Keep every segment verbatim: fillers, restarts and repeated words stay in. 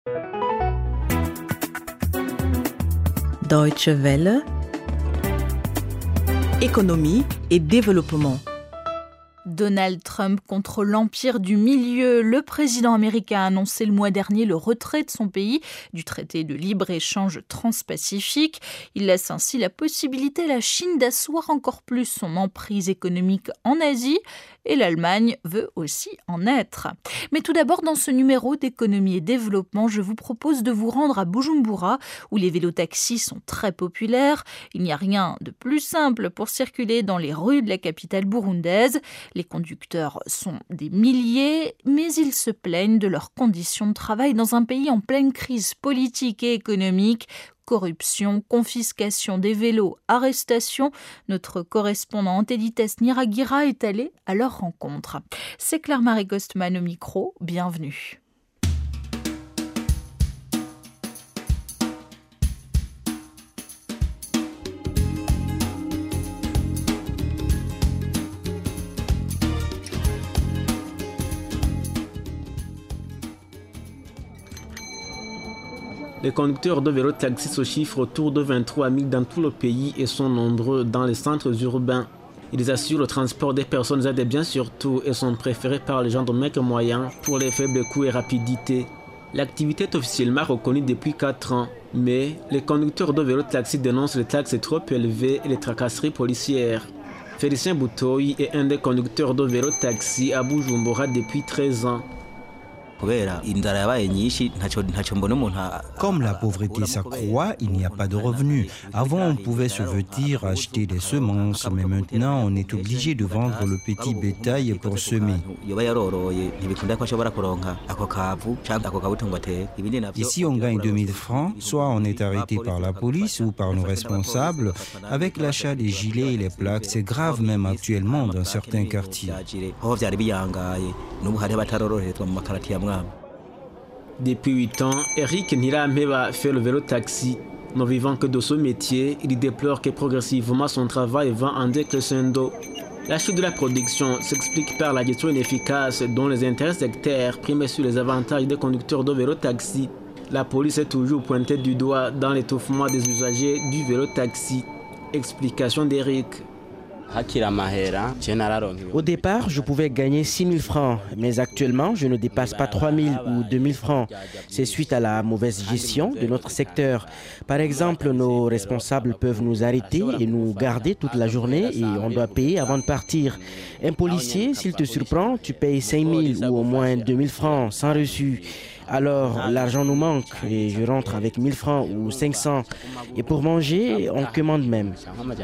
Deutsche Welle, économie et développement. Donald Trump contre l'Empire du Milieu. Le président américain a annoncé le mois dernier le retrait de son pays du traité de libre-échange transpacifique. Il laisse ainsi la possibilité à la Chine d'asseoir encore plus son emprise économique en Asie et l'Allemagne veut aussi en être. Mais tout d'abord, dans ce numéro d'économie et développement, je vous propose de vous rendre à Bujumbura où les vélotaxis sont très populaires. Il n'y a rien de plus simple pour circuler dans les rues de la capitale burundaise. Les conducteurs sont des milliers, mais ils se plaignent de leurs conditions de travail dans un pays en pleine crise politique et économique. Corruption, confiscation des vélos, arrestation. Notre correspondant Antelites Niragira est allé à leur rencontre. C'est Claire-Marie Gostman au micro. Bienvenue. Les conducteurs de vélo-taxi se chiffrent autour de vingt-trois mille dans tout le pays et sont nombreux dans les centres urbains. Ils assurent le transport des personnes et des biens surtout et sont préférés par les gens de mecs moyens pour les faibles coûts et rapidité. L'activité est officiellement reconnue depuis quatre ans, mais les conducteurs de vélo-taxi dénoncent les taxes trop élevées et les tracasseries policières. Félicien Boutoyi est un des conducteurs de vélo-taxi à Bujumbura depuis treize ans. Comme la pauvreté s'accroît, il n'y a pas de revenus. Avant, on pouvait se vêtir, acheter des semences, mais maintenant, on est obligé de vendre le petit bétail pour semer. Ici, on gagne deux mille francs, soit on est arrêté par la police ou par nos responsables. Avec l'achat des gilets et les plaques, c'est grave même actuellement dans certains quartiers. Depuis huit ans, Eric Nirampeba fait le vélo-taxi. Ne vivant que de ce métier, il déplore que progressivement son travail va en décrescendo. La chute de la production s'explique par la gestion inefficace dont les intérêts sectaires priment sur les avantages des conducteurs de vélo-taxi. La police est toujours pointée du doigt dans l'étouffement des usagers du vélo-taxi. Explication d'Eric. Au départ, je pouvais gagner six mille francs, mais actuellement, je ne dépasse pas trois mille ou deux mille francs. C'est suite à la mauvaise gestion de notre secteur. Par exemple, nos responsables peuvent nous arrêter et nous garder toute la journée et on doit payer avant de partir. Un policier, s'il te surprend, tu payes cinq mille ou au moins deux mille francs sans reçu. Alors, l'argent nous manque et je rentre avec mille francs ou cinq cents. Et pour manger, on commande même.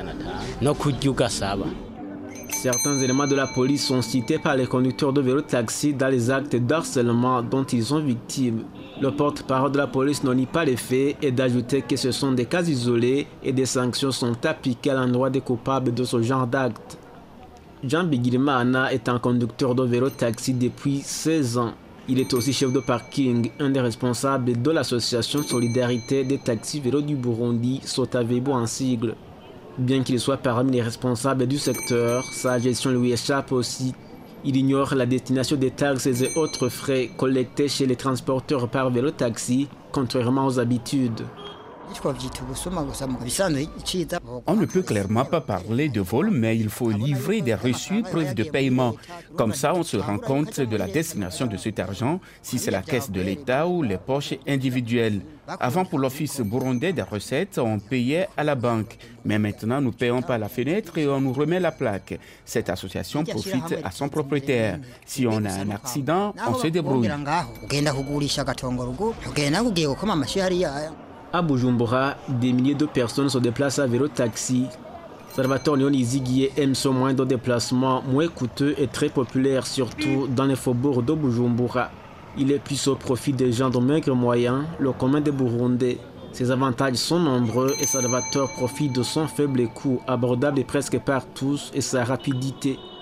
Certains éléments de la police sont cités par les conducteurs de vélo-taxi dans les actes d'harcèlement dont ils sont victimes. Le porte-parole de la police ne nie pas les faits et d'ajouter que ce sont des cas isolés et des sanctions sont appliquées à l'endroit des coupables de ce genre d'actes. Jean Bigirimana est un conducteur de vélo-taxi depuis seize ans. Il est aussi chef de parking, un des responsables de l'association Solidarité des taxis vélos du Burundi, Sotavebo en sigle. Bien qu'il soit parmi les responsables du secteur, sa gestion lui échappe aussi. Il ignore la destination des taxes et autres frais collectés chez les transporteurs par vélo-taxi, contrairement aux habitudes. On ne peut clairement pas parler de vol, mais il faut livrer des reçus, preuves de paiement. Comme ça, on se rend compte de la destination de cet argent, si c'est la caisse de l'État ou les poches individuelles. Avant, pour l'Office burundais des recettes, on payait à la banque. Mais maintenant, nous payons par la fenêtre et on nous remet la plaque. Cette association profite à son propriétaire. Si on a un accident, on se débrouille. À Bujumbura, des milliers de personnes se déplacent à vélo-taxi. Salvatore Nyoniziguié aime ce moyen de déplacement moins coûteux et très populaire, surtout dans les faubourgs de Bujumbura. Il est plus au profit des gens de maigres moyens, le commun des Burundais. Ses avantages sont nombreux et Salvatore profite de son faible coût, abordable presque par tous, et sa rapidité.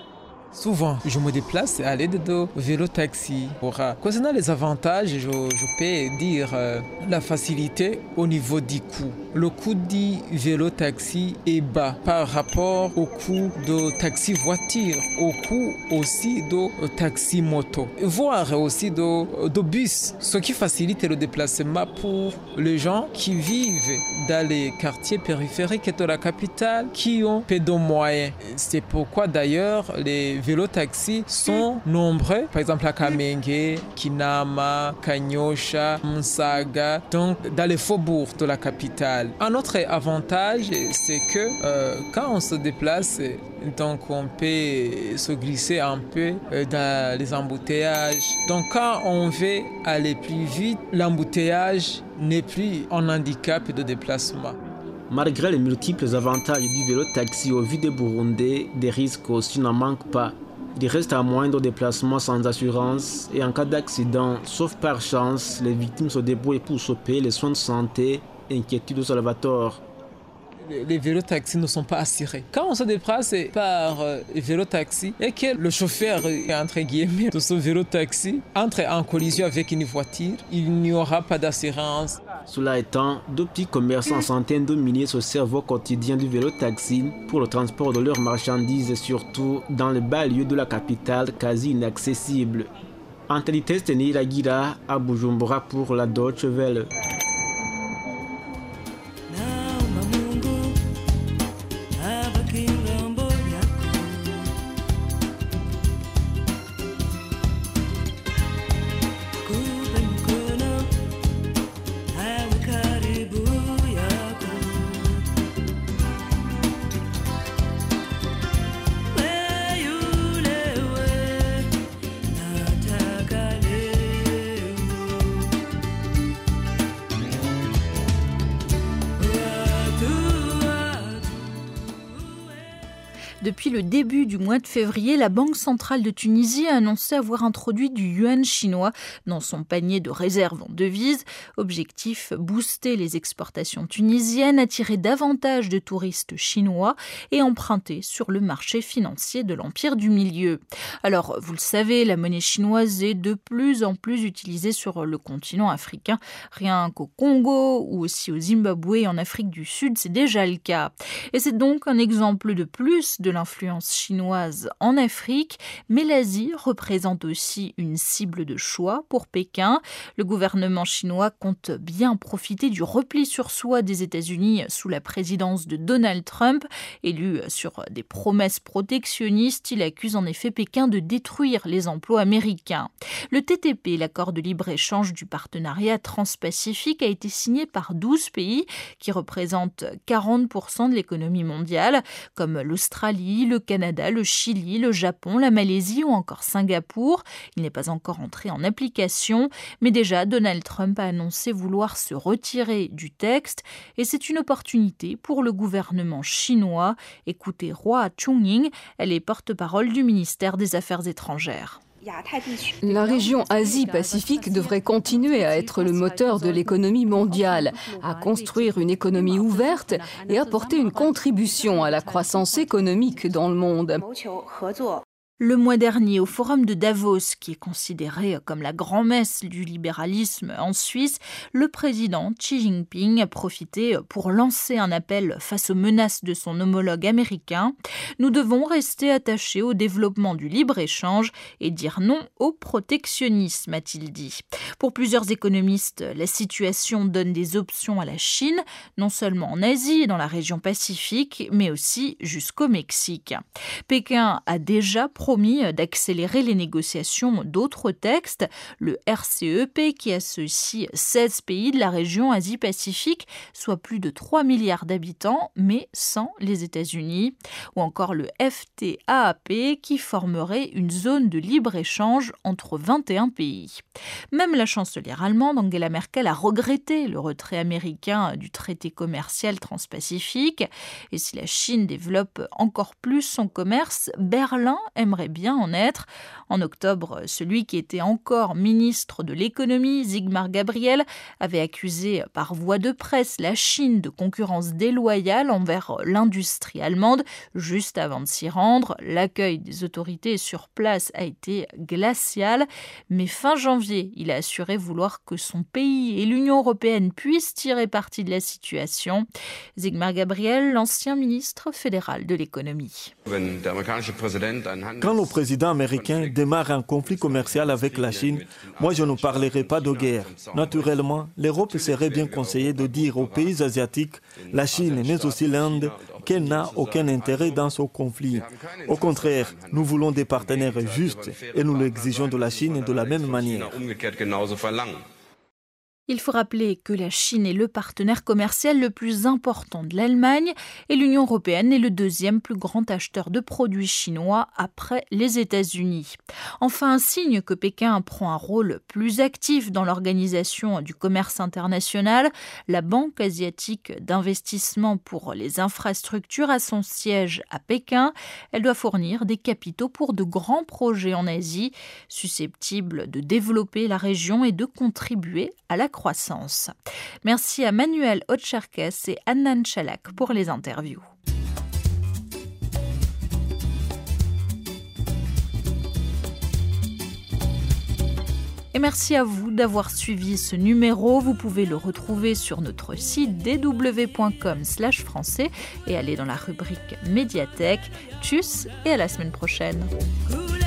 Souvent, je me déplace à l'aide de vélo-taxi. Pour, euh, concernant les avantages, je, je peux dire euh, la facilité au niveau du coût. Le coût du vélo-taxi est bas par rapport au coût de taxi-voiture, au coût aussi de taxi-moto, voire aussi de, de bus, ce qui facilite le déplacement pour les gens qui vivent dans les quartiers périphériques de la capitale, qui ont peu de moyens. C'est pourquoi d'ailleurs les vélos-taxis sont nombreux, par exemple à Kamenge, Kinama, Kanyosha, Msaga, donc dans les faubourgs de la capitale. Un autre avantage, c'est que euh, quand on se déplace, donc on peut se glisser un peu dans les embouteillages. Donc quand on veut aller plus vite, l'embouteillage n'est plus un handicap de déplacement. Malgré les multiples avantages du vélo-taxi au vu des Burundais, des risques aussi n'en manquent pas. Il reste à moindre déplacement sans assurance et en cas d'accident, sauf par chance, les victimes se débrouillent pour se payer les soins de santé. Inquiétude de Salvatore. Les vélos-taxis ne sont pas assurés. Quand on se déplace par euh, vélo-taxi et que le chauffeur, entre guillemets, de ce vélo-taxi entre en collision avec une voiture, il n'y aura pas d'assurance. Cela étant, deux petits commerçants en centaines de milliers se servent au quotidien du vélo-taxi pour le transport de leurs marchandises et surtout dans les banlieues de la capitale quasi inaccessibles. Anthony Testeni Lagira à Bujumbura pour la Deutsche Welle. Depuis le début du mois de février, la Banque centrale de Tunisie a annoncé avoir introduit du yuan chinois dans son panier de réserve en devises. Objectif, booster les exportations tunisiennes, attirer davantage de touristes chinois et emprunter sur le marché financier de l'Empire du Milieu. Alors, vous le savez, la monnaie chinoise est de plus en plus utilisée sur le continent africain. Rien qu'au Congo ou aussi au Zimbabwe et en Afrique du Sud, c'est déjà le cas. Et c'est donc un exemple de plus de l'influence chinoise en Afrique, mais l'Asie représente aussi une cible de choix pour Pékin. Le gouvernement chinois compte bien profiter du repli sur soi des États-Unis sous la présidence de Donald Trump. Élu sur des promesses protectionnistes, il accuse en effet Pékin de détruire les emplois américains. Le T T P, l'accord de libre-échange du partenariat transpacifique, a été signé par douze pays qui représentent quarante pour cent de l'économie mondiale, comme l'Australie, le Canada, le Chili, le Japon, la Malaisie ou encore Singapour. Il n'est pas encore entré en application, mais déjà Donald Trump a annoncé vouloir se retirer du texte et c'est une opportunité pour le gouvernement chinois. Écoutez Hua Chunying, elle est porte-parole du ministère des Affaires étrangères. La région Asie-Pacifique devrait continuer à être le moteur de l'économie mondiale, à construire une économie ouverte et apporter une contribution à la croissance économique dans le monde. Le mois dernier, au forum de Davos, qui est considéré comme la grand-messe du libéralisme en Suisse, le président Xi Jinping a profité pour lancer un appel face aux menaces de son homologue américain. Nous devons rester attachés au développement du libre-échange et dire non au protectionnisme, a-t-il dit. Pour plusieurs économistes, la situation donne des options à la Chine, non seulement en Asie et dans la région Pacifique, mais aussi jusqu'au Mexique. Pékin a déjà promis d'accélérer les négociations d'autres textes, le R C E P qui associe seize pays de la région Asie-Pacifique, soit plus de trois milliards d'habitants, mais sans les États-Unis, ou encore le F T A P qui formerait une zone de libre-échange entre vingt et un pays. Même la chancelière allemande Angela Merkel a regretté le retrait américain du traité commercial transpacifique, et si la Chine développe encore plus son commerce, Berlin aimerait aimerait bien en être. En octobre, celui qui était encore ministre de l'économie, Sigmar Gabriel, avait accusé par voie de presse la Chine de concurrence déloyale envers l'industrie allemande. Juste avant de s'y rendre, l'accueil des autorités sur place a été glacial. Mais fin janvier, il a assuré vouloir que son pays et l'Union européenne puissent tirer parti de la situation. Sigmar Gabriel, l'ancien ministre fédéral de l'économie. Quand le président américain démarre un conflit commercial avec la Chine, moi je ne parlerai pas de guerre. Naturellement, l'Europe serait bien conseillée de dire aux pays asiatiques, la Chine mais aussi l'Inde, qu'elle n'a aucun intérêt dans ce conflit. Au contraire, nous voulons des partenaires justes et nous l'exigeons de la Chine de la même manière. Il faut rappeler que la Chine est le partenaire commercial le plus important de l'Allemagne et l'Union européenne est le deuxième plus grand acheteur de produits chinois après les États-Unis. Enfin, un signe que Pékin prend un rôle plus actif dans l'organisation du commerce international, la Banque asiatique d'investissement pour les infrastructures a son siège à Pékin. Elle doit fournir des capitaux pour de grands projets en Asie, susceptibles de développer la région et de contribuer à la croissance. Merci à Manuel Otcherkes et Annan Chalak pour les interviews. Et merci à vous d'avoir suivi ce numéro. Vous pouvez le retrouver sur notre site d w point com slash français et aller dans la rubrique médiathèque. Tchuss et à la semaine prochaine.